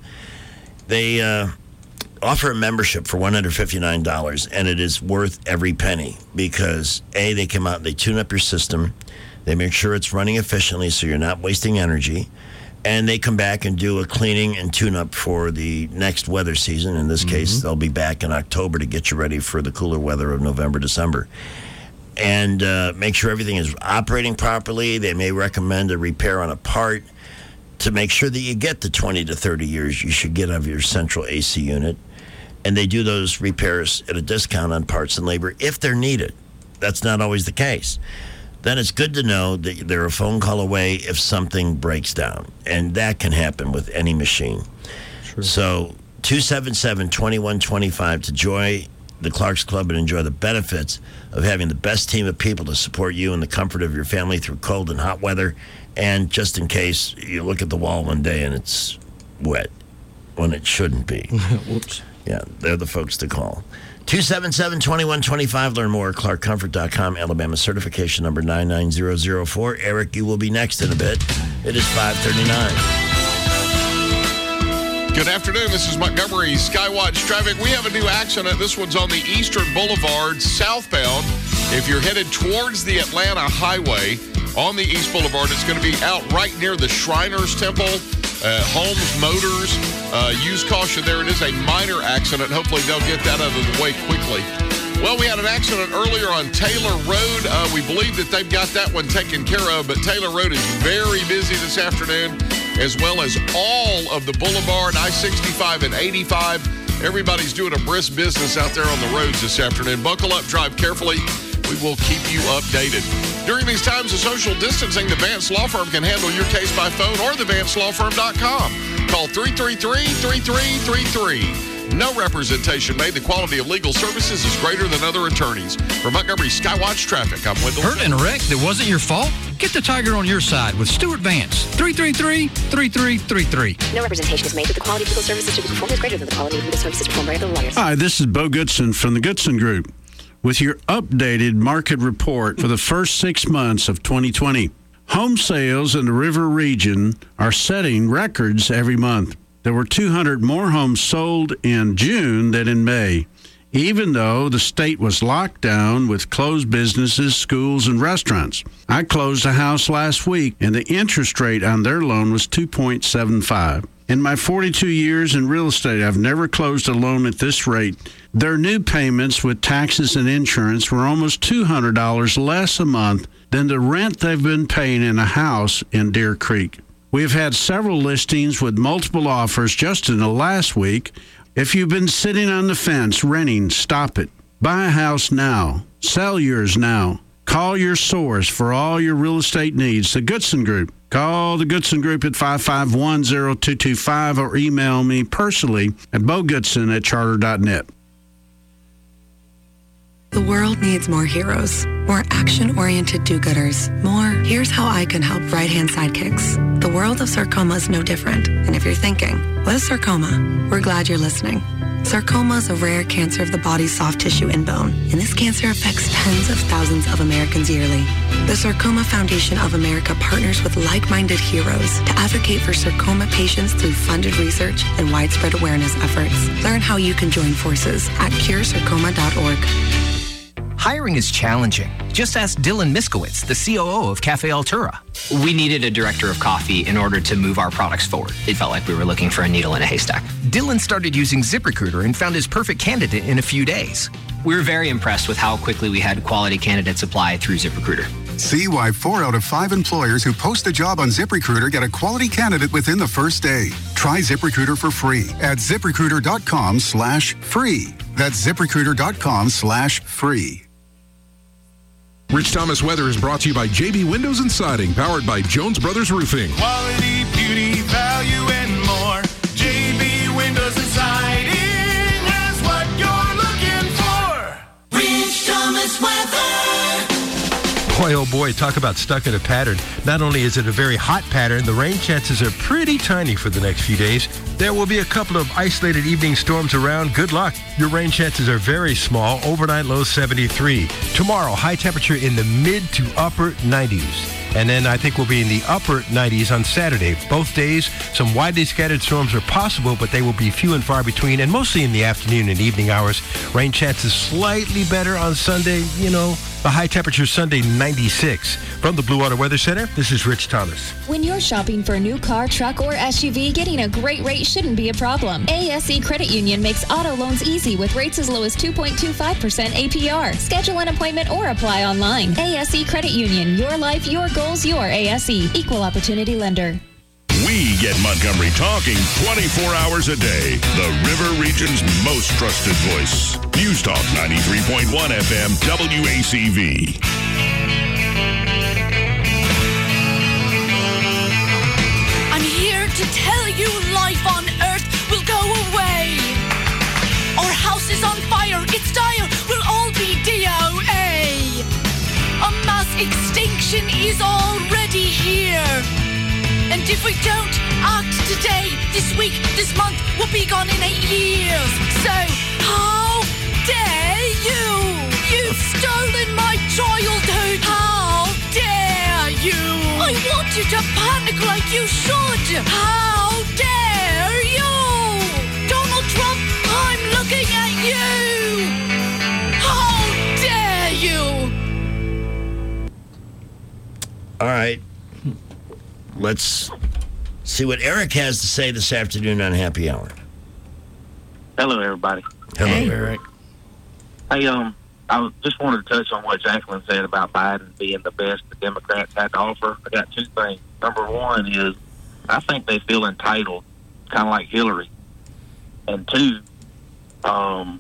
They offer a membership for $159, and it is worth every penny because, A, they come out and they tune up your system. They make sure it's running efficiently so you're not wasting energy. And they come back and do a cleaning and tune-up for the next weather season. In this case, they'll be back in October to get you ready for the cooler weather of November, December. And make sure everything is operating properly. They may recommend a repair on a part to make sure that you get the 20 to 30 years you should get out of your central AC unit. And they do those repairs at a discount on parts and labor if they're needed. That's not always the case. Then it's good to know that they're a phone call away if something breaks down. And that can happen with any machine. True. So 277-2125 to join the Clark's Club and enjoy the benefits of having the best team of people to support you in the comfort of your family through cold and hot weather. And just in case you look at the wall one day and it's wet when it shouldn't be. Whoops. Yeah, they're the folks to call. 277-2125. Learn more at clarkcomfort.com. Alabama certification number 99004. Eric, you will be next in a bit. It is 5:39. Good afternoon. This is Montgomery Skywatch traffic. We have a new accident. This one's on the Eastern Boulevard southbound. If you're headed towards the Atlanta Highway on the East Boulevard, it's going to be out right near the Shriners Temple, Holmes Motors. Use caution there. It is a minor accident. Hopefully they'll get that out of the way quickly. Well, we had an accident earlier on Taylor Road. We believe that they've got that one taken care of, but Taylor Road is very busy this afternoon, as well as all of the Boulevard, I-65 and 85. Everybody's doing a brisk business out there on the roads this afternoon. Buckle up, drive carefully. We will keep you updated. During these times of social distancing, the Vance Law Firm can handle your case by phone or thevancelawfirm.com. Call 333-3333. No representation made. The quality of legal services is greater than other attorneys. For Montgomery Skywatch Traffic, I'm Wendell. Hurt in a wreck that wasn't your fault? Get the Tiger on your side with Stuart Vance. 333-3333. No representation is made that the quality of legal services to be performed is greater than the quality of legal services performed by other lawyers. Hi, this is Bo Goodson from the Goodson Group with your updated market report for the first 6 months of 2020. Home sales in the River region are setting records every month. There were 200 more homes sold in June than in May, even though the state was locked down with closed businesses, schools, and restaurants. I closed a house last week, and the interest rate on their loan was 2.75. In my 42 years in real estate, I've never closed a loan at this rate. Their new payments with taxes and insurance were almost $200 less a month than the rent they've been paying in a house in Deer Creek. We've had several listings with multiple offers just in the last week. If you've been sitting on the fence renting, stop it. Buy a house now. Sell yours now. Call your source for all your real estate needs, the Goodson Group. Call the Goodson Group at 551-0225 or email me personally at bogoodson@charter.net. The world needs more heroes, more action-oriented do-gooders, more here's how I can help right-hand sidekicks. The world of sarcoma is no different. And if you're thinking, what is sarcoma? We're glad you're listening. Sarcoma is a rare cancer of the body's soft tissue and bone, and this cancer affects tens of thousands of Americans yearly. The Sarcoma Foundation of America partners with like-minded heroes to advocate for sarcoma patients through funded research and widespread awareness efforts. Learn how you can join forces at curesarcoma.org. Hiring is challenging. Just ask Dylan Miskowitz, the COO of Cafe Altura. We needed a director of coffee in order to move our products forward. It felt like we were looking for a needle in a haystack. Dylan started using ZipRecruiter and found his perfect candidate in a few days. We were very impressed with how quickly we had quality candidates apply through ZipRecruiter. See why 4 out of 5 employers who post a job on ZipRecruiter get a quality candidate within the first day. Try ZipRecruiter for free at ZipRecruiter.com/free. That's ZipRecruiter.com/free. Rich Thomas Weather is brought to you by JB Windows and Siding, powered by Jones Brothers Roofing. Quality, beauty, value, and more. JB Windows and Siding has what you're looking for. Rich Thomas Weather. Boy, oh boy, talk about stuck in a pattern. Not only is it a very hot pattern, the rain chances are pretty tiny for the next few days. There will be a couple of isolated evening storms around. Good luck. Your rain chances are very small. Overnight low 73. Tomorrow, high temperature in the mid to upper 90s. And then I think we'll be in the upper 90s on Saturday. Both days, some widely scattered storms are possible, but they will be few and far between, and mostly in the afternoon and evening hours. Rain chances slightly better on Sunday. You know, the high temperature Sunday, 96. From the Blue Water Weather Center, this is Rich Thomas. When you're shopping for a new car, truck, or SUV, getting a great rate shouldn't be a problem. ASE Credit Union makes auto loans easy with rates as low as 2.25% APR. Schedule an appointment or apply online. ASE Credit Union, your life, your goals, your ASE. Equal opportunity lender. We get Montgomery talking 24 hours a day. The River Region's most trusted voice. News Talk 93.1 FM WACV. I'm here to tell you life on Earth will go away. Our house is on fire, it's dire, we'll all be DOA. A mass extinction is already here. And if we don't act today, this week, this month, we'll be gone in 8 years. So, how dare you? You've stolen my childhood. How dare you? I want you to panic like you should. How dare you? Donald Trump, I'm looking at you. How dare you? All right. Let's see what Eric has to say this afternoon on Happy Hour. Hello, everybody. Hello, Hey. Eric. I I just wanted to touch on what Jacqueline said about Biden being the best the Democrats had to offer. I got two things. Number one is I think they feel entitled, kind of like Hillary. And two, now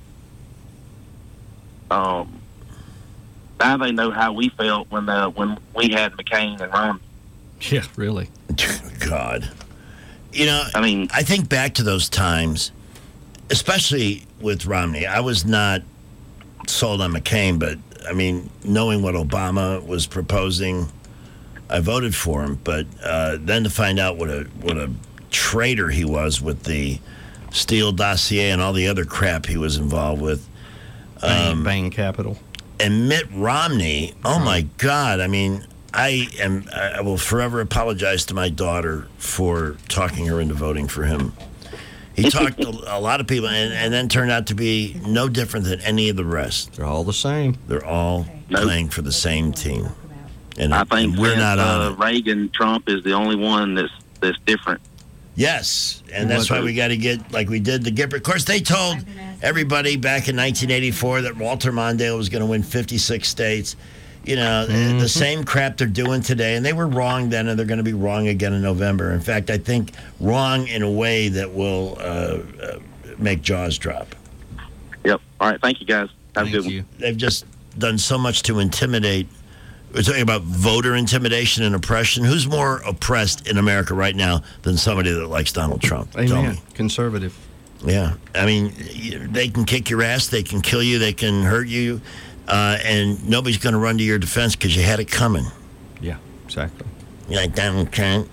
they know how we felt when we had McCain and Romney. Yeah, really. God. You know, I mean, I think back to those times, especially with Romney. I was not sold on McCain, but I mean, knowing what Obama was proposing, I voted for him. But then to find out what a traitor he was with the Steele dossier and all the other crap he was involved with. Bain Capital. And Mitt Romney, oh my God, I mean, I will forever apologize to my daughter for talking her into voting for him. He talked a lot of people and then turned out to be no different than any of the rest. They're all the same. They're all playing for the same team. And I think we're not on it. Reagan, Trump is the only one that's different. Yes, and that's why we got to get, like we did, the Gipper. Of course, they told everybody back in 1984 that Walter Mondale was going to win 56 states. You know, the same crap they're doing today, and they were wrong then, and they're going to be wrong again in November. In fact, I think wrong in a way that will make jaws drop. Yep. All right. Thank you, guys. Have a good one. They've just done so much to intimidate. We're talking about voter intimidation and oppression. Who's more oppressed in America right now than somebody that likes Donald Trump? Amen. Tell me. Conservative. Yeah. I mean, they can kick your ass. They can kill you. They can hurt you. And nobody's going to run to your defense because you had it coming. Yeah, exactly. You like Donald Trump?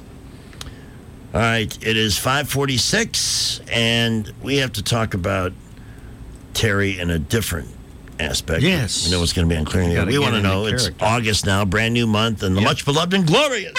All right, it is 5:46, and we have to talk about Terry in a different aspect. Yes. We know what's going to be on Clearing the Air. We want to know it's August now, brand new month, and the much beloved and glorious.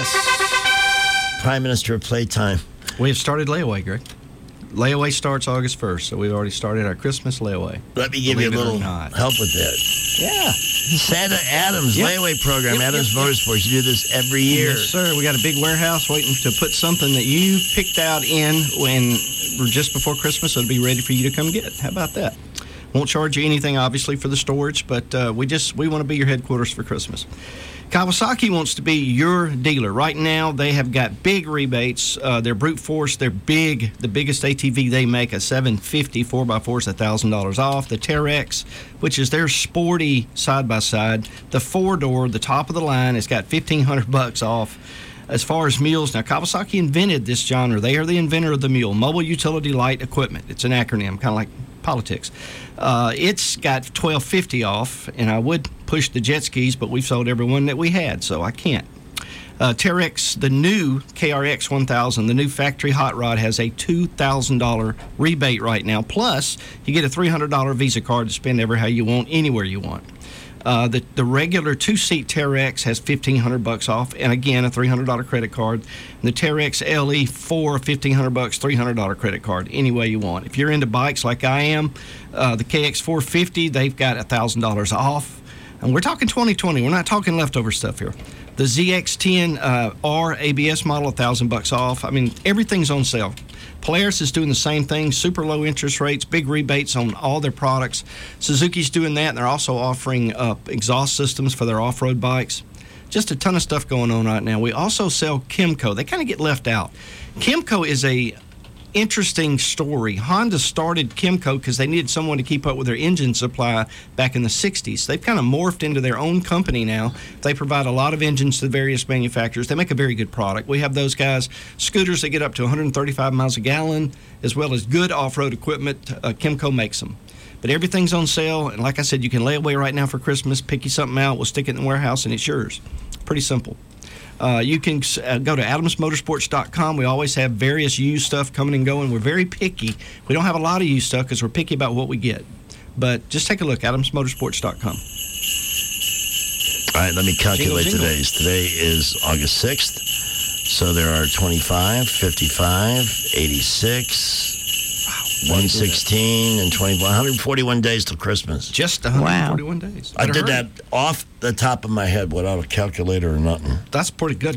Yes. Prime Minister of Playtime. We have started layaway, Greg. Layaway starts August 1st, so we've already started our Christmas layaway. Let me give you a little help with that. Yeah. Santa Adams layaway program, Adams Motorsports. You do this every year. Yes, sir. We got a big warehouse waiting to put something that you picked out in when just before Christmas. It'll be ready for you to come get. How about that? Won't charge you anything, obviously, for the storage, but we want to be your headquarters for Christmas. Kawasaki wants to be your dealer. Right now, they have got big rebates. They're brute force. They're big. The biggest ATV they make, a 750 4x4 is $1,000 off. The Terex, which is their sporty side-by-side. The four-door, the top of the line, it's got $1,500 off. As far as mules, now Kawasaki invented this genre. They are the inventor of the mule, Mobile Utility Light Equipment. It's an acronym, kind of like politics. It's got $1,250 off, and I would push the jet skis, but we've sold every one that we had, so I can't. Terex, the new KRX 1000, the new factory hot rod, has a $2,000 rebate right now. Plus, you get a $300 Visa card to spend ever how you want, anywhere you want. The regular two-seat Terex has $1,500 off, and again, a $300 credit card. And the Terex LE4, $1,500, $300 credit card, any way you want. If you're into bikes like I am, the KX450, they've got $1,000 off. And we're talking 2020. We're not talking leftover stuff here. The ZX10R ABS model, $1,000 off. I mean, everything's on sale. Polaris is doing the same thing, super low interest rates, big rebates on all their products. Suzuki's doing that, and they're also offering exhaust systems for their off-road bikes. Just a ton of stuff going on right now. We also sell Kymco. They kind of get left out. Kymco is a interesting story. Honda started Kymco because they needed someone to keep up with their engine supply back in the 60s. They've kind of morphed into their own company now. They provide a lot of engines to the various manufacturers. They make a very good product. We have those guys, scooters that get up to 135 miles a gallon, as well as good off-road equipment. Kymco makes them. But everything's on sale, and like I said, you can lay away right now for Christmas, pick you something out, we'll stick it in the warehouse, and it's yours. Pretty simple. You can go to adamsmotorsports.com. We always have various used stuff coming and going. We're very picky. We don't have a lot of used stuff because we're picky about what we get. But just take a look, adamsmotorsports.com. All right, let me calculate today's. Today is August 6th. So there are 25, 55, 86, 116, and 21. 141 days till Christmas. Just 141 days. I did that off the top of my head without a calculator or nothing. That's pretty good, Greg.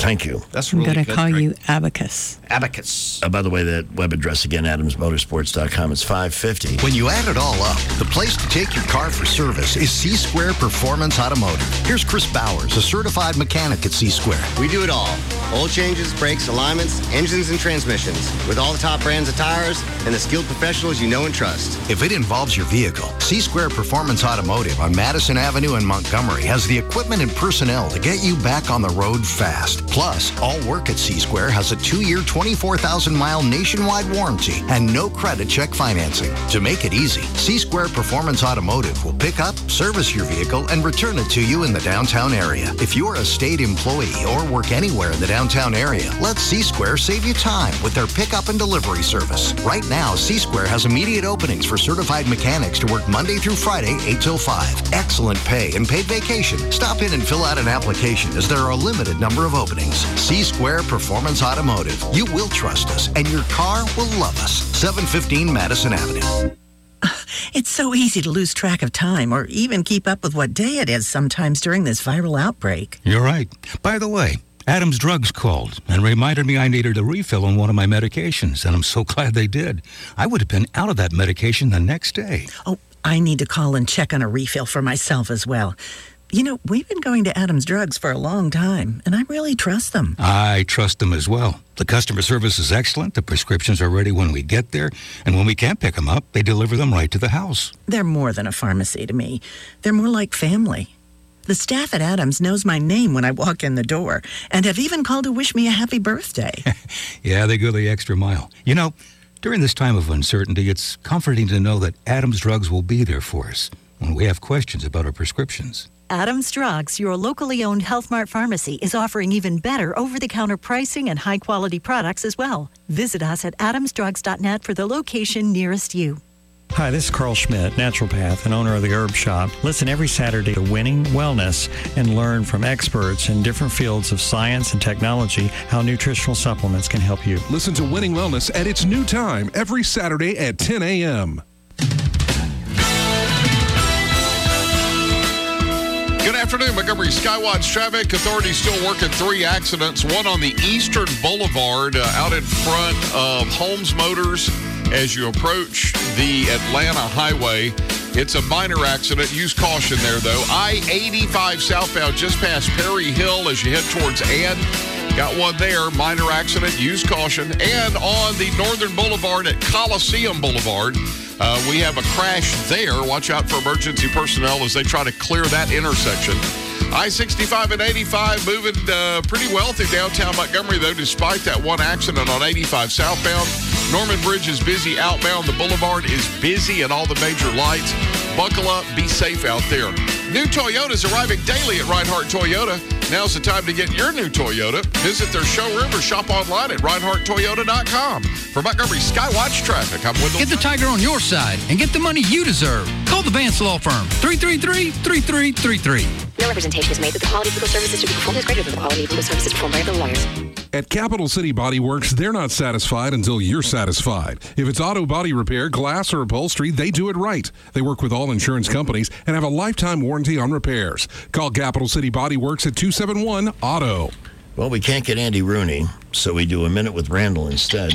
Thank you. That's I'm really going good. to call Greg. you Abacus. Abacus. By the way, that web address again, AdamsMotorsports.com. It's 550. When you add it all up, the place to take your car for service is C-Square Performance Automotive. Here's Chris Bowers, a certified mechanic at C-Square. We do it all. Oil changes, brakes, alignments, engines, and transmissions. With all the top brands of tires and the skilled professionals you know and trust. If it involves your vehicle, C-Square Performance Automotive on Madison Avenue in Montgomery has the equipment and personnel to get you back on the road fast. Plus, all work at C-Square has a 2-year, 24,000-mile nationwide warranty and no credit check financing. To make it easy, C-Square Performance Automotive will pick up, service your vehicle, and return it to you in the downtown area. If you're a state employee or work anywhere in the downtown area, let C-Square save you time with their pickup and delivery service. Right now, C-Square has immediate openings for certified mechanics to work Monday through Friday, 8 till 5. Excellent pay and paid vacation. Stop in and fill out an application as there are a limited number of openings. C-Square Performance Automotive. You will trust us, and your car will love us. 715 Madison Avenue. It's so easy to lose track of time or even keep up with what day it is sometimes during this viral outbreak. You're right. By the way, Adam's Drugs called and reminded me I needed a refill on one of my medications, and I'm so glad they did. I would have been out of that medication the next day. Oh, I need to call and check on a refill for myself as well. You know, we've been going to Adam's Drugs for a long time, and I really trust them. I trust them as well. The customer service is excellent. The prescriptions are ready when we get there, and when we can't pick them up, they deliver them right to the house. They're more than a pharmacy to me. They're more like family. The staff at Adams knows my name when I walk in the door, and have even called to wish me a happy birthday. Yeah, they go the extra mile. You know, during this time of uncertainty, it's comforting to know that Adam's Drugs will be there for us when we have questions about our prescriptions. Adams Drugs, your locally owned Health Mart pharmacy, is offering even better over-the-counter pricing and high-quality products as well. Visit us at adamsdrugs.net for the location nearest you. Hi, this is Carl Schmidt, naturopath and owner of the Herb Shop. Listen every Saturday to Winning Wellness and learn from experts in different fields of science and technology how nutritional supplements can help you. Listen to Winning Wellness at its new time every Saturday at 10 a.m. Good afternoon, Montgomery Skywatch traffic. Authorities still working 3 accidents. One on the Eastern Boulevard out in front of Holmes Motors as you approach the Atlanta Highway. It's a minor accident. Use caution there, though. I-85 southbound just past Perry Hill as you head towards Ann. Got one there. Minor accident. Use caution. And on the Northern Boulevard at Coliseum Boulevard, we have a crash there. Watch out for emergency personnel as they try to clear that intersection. I-65 and 85 moving pretty well through downtown Montgomery, though, despite that one accident on 85 southbound. Norman Bridge is busy outbound. The boulevard is busy at all the major lights. Buckle up. Be safe out there. New Toyotas arriving daily at Reinhardt Toyota. Now's the time to get your new Toyota. Visit their showroom or shop online at ReinhardtToyota.com. For Montgomery Skywatch traffic, I'm Wendell. Get the Tiger on your side and get the money you deserve. Call the Vance Law Firm, 333-3333. No representation is made that the quality of legal services to be performed is greater than the quality of legal services performed by other lawyers. At Capital City Body Works, they're not satisfied until you're satisfied. If it's auto body repair, glass, or upholstery, they do it right. They work with all insurance companies and have a lifetime warranty on repairs. Call Capital City Body Works at 271-AUTO. Well, we can't get Andy Rooney, so we do a minute with Randall instead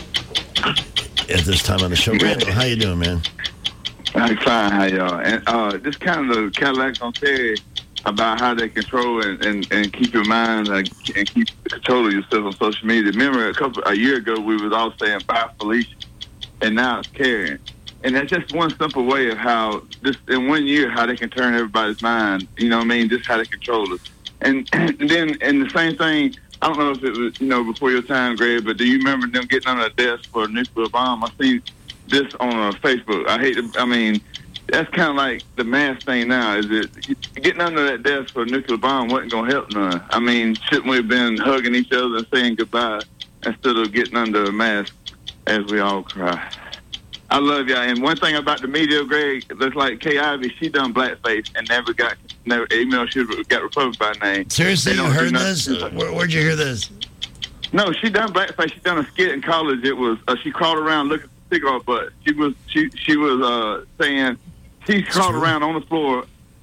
at this time on the show. Randall, how you doing, man? I'm fine, how y'all? And this kind of the Cadillacs on say about how they control and keep your mind and keep control of yourself on social media. Remember, a year ago, we was all saying, bye, Felicia, and now it's Karen. And that's just one simple way of how, this in 1 year, how they can turn everybody's mind, you know what I mean, just how they control us. And then, and the same thing, I don't know if it was, before your time, Greg, but do you remember them getting on a desk for a nuclear bomb? I seen this on Facebook. That's kind of like the mass thing now. Is it getting under that desk for a nuclear bomb wasn't going to help none? I mean, shouldn't we have been hugging each other and saying goodbye instead of getting under a mask as we all cry? I love y'all. And one thing about the media, Greg, looks like Kay Ivey, she done blackface and even though she got Republican by name. Seriously, you heard this? Where'd you hear this? No, she done blackface. She done a skit in college. It was she crawled around looking for cigarette butts. She was saying she crawled around on the floor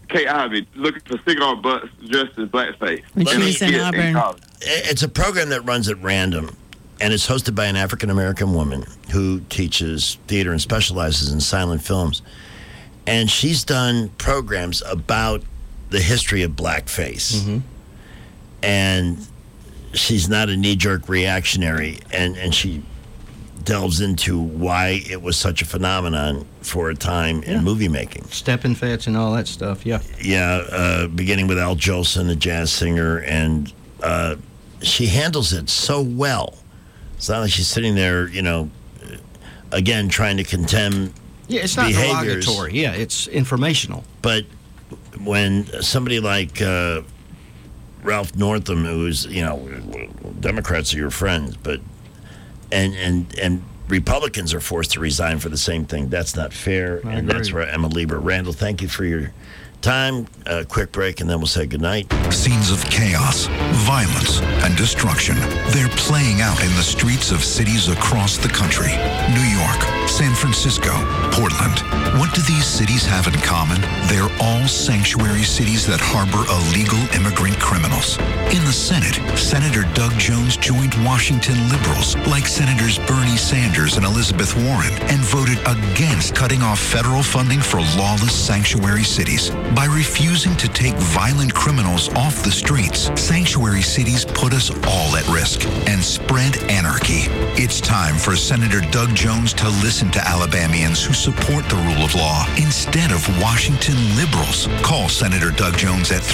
Kay Ivey looking for cigar butts dressed as blackface. When she was in Auburn. It's a program that runs at random, and it's hosted by an African-American woman who teaches theater and specializes in silent films. And she's done programs about the history of blackface. Mm-hmm. And she's not a knee-jerk reactionary, and she delves into why it was such a phenomenon for a time in movie making. Step and fetch and all that stuff, yeah. Yeah, beginning with Al Jolson, a jazz singer, and she handles it so well. It's not like she's sitting there, again, trying to condemn it's not behaviors. derogatory. Yeah, it's informational. But when somebody like Ralph Northam, who's, Democrats are your friends, but and Republicans are forced to resign for the same thing, that's not fair. I and agree. that's where Emma Lieber. Randall, thank you for your time. Quick break, and then we'll say goodnight. Scenes of chaos, violence, and destruction. They're playing out in the streets of cities across the country. New York, San Francisco, Portland. What do these cities have in common? They're all sanctuary cities that harbor illegal immigrant criminals. In the Senate, Senator Doug Jones joined Washington liberals like Senators Bernie Sanders and Elizabeth Warren and voted against cutting off federal funding for lawless sanctuary cities. By refusing to take violent criminals off the streets, sanctuary cities put us all at risk and spread anarchy. It's time for Senator Doug Jones to listen to Alabamians who support the rule of law instead of Washington liberals. Call Senator Doug Jones at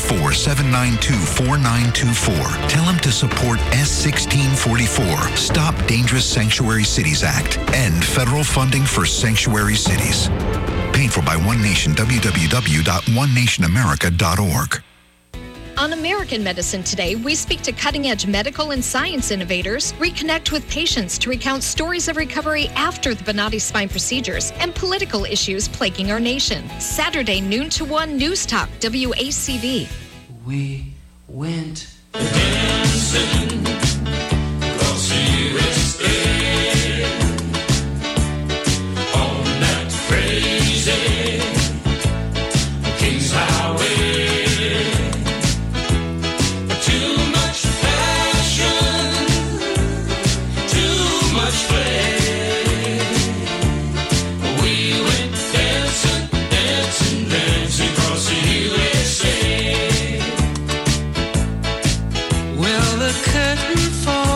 334-792-4924. Tell him to support S1644, Stop Dangerous Sanctuary Cities Act, end federal funding for sanctuary cities. Paid for by One Nation, www.onenationamerica.org. On American Medicine Today, we speak to cutting-edge medical and science innovators, reconnect with patients to recount stories of recovery after the Bonati spine procedures, and political issues plaguing our nation. Saturday, noon to 1, News Talk, WACV. We went dancing across the USA on that crazy King's Highway. Too much passion, too much play. We went dancing, dancing, dancing across the USA. Well, the curtain falls.